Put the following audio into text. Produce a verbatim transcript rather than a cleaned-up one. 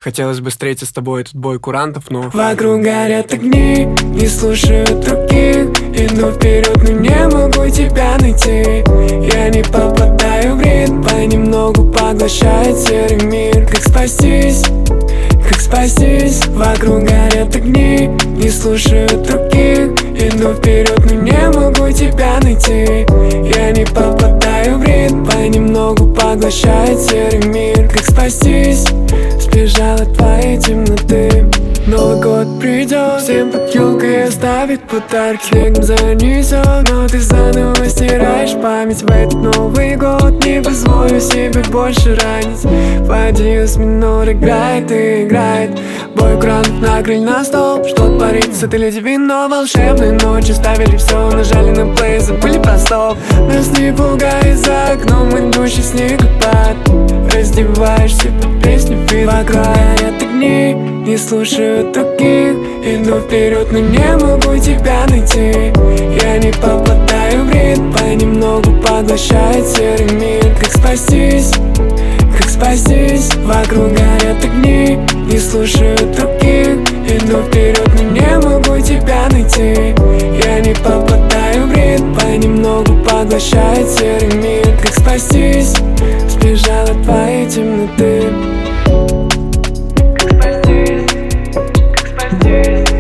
Хотелось бы встретить с тобой этот бой курантов, но вокруг горят огни, не слушают других. Иду вперед, но не могу тебя найти. Я не попадаю в ритм, понемногу поглощает серый мир. Как спастись, как спастись? Вокруг горят огни, не слушают других. Иду вперед, но не могу тебя найти. Я не попадаю в ритм, понемногу поглощает серый мир. Как спастись? Сбежал от твоей темноты. Новый год придет, всем под елкой оставит подарки. Снегом занесет, но ты заново стираешь память. В этот Новый год не позволю себе больше ранить. Фа диез минор играет и играет. Бой курантов накрыли на стол. Что творится, ты леди вино. Волшебные ночи ставили все, нажали на плей, забыли про стоп. Нас не пугает за окном идущий снегопад. Раздеваешься под песню вид. Вокруг горят огни, не слушают других. Иду вперед, но не могу тебя найти. Я не попадаю в ритм, понемногу поглощает серый мир. Как спастись, как спастись? Вокруг горят огни, не слушают других. Иду вперед, но не могу тебя найти. Я не попадаю в ритм, понемногу поглощает серый мир. Как спастись? Сбежал от твоей темноты. Как спастись? Как спастись?